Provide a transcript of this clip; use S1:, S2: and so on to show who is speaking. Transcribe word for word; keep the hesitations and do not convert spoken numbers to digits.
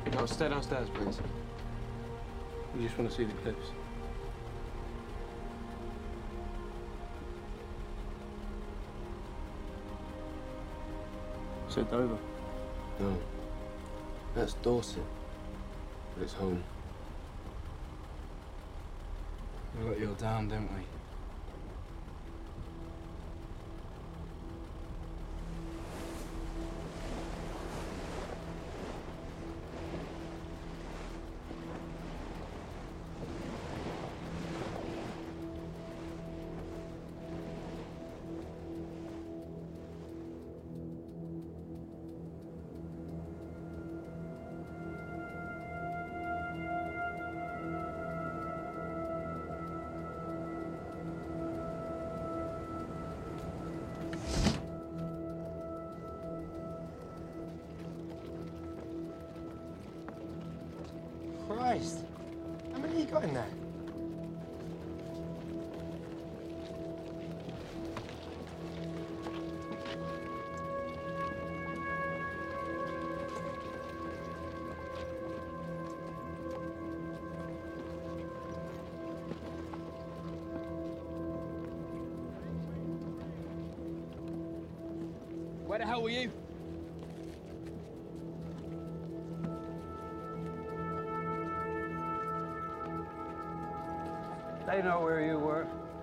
S1: No, stay downstairs, please. We just want to see the clips. Is it Dover?
S2: No. That's Dorset. But it's home.
S3: We let you all down, didn't we?
S4: Christ. How many you got in there?
S5: Where the hell were you?
S3: They know where you were.